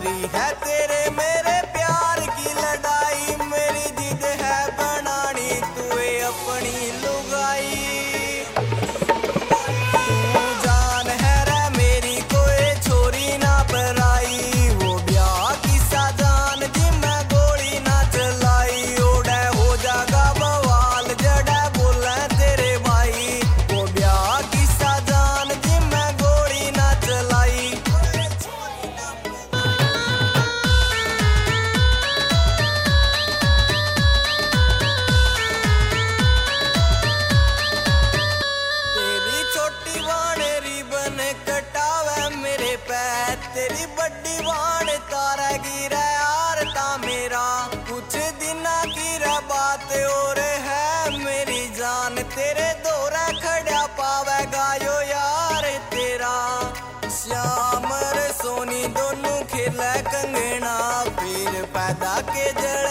रही है तेरे मेरे प्यार की लड़ाई, मेरी जिद है बनानी तुए अपनी लुगाई। तू जान है रे मेरी कोई छोरी ना पराई, वो ब्याह की साजान जी मैं गोली ना चलाई। ओडे हो जागा बवाल जड़े बोले तेरे भाई, वो ब्याह की साजान जी मैं गोली ना चलाई। तेरी छोटी बाण रिबन कटावे मेरे पैर, तेरी बड़ी बाण तारा गिरा यार ता मेरा। कुछ दिना की बात और है मेरी जान, तेरे दौरा खड़ा पावे गायो यार तेरा। श्याम और सोनी दोनों खेले कंगना, फिर पैदा के जड़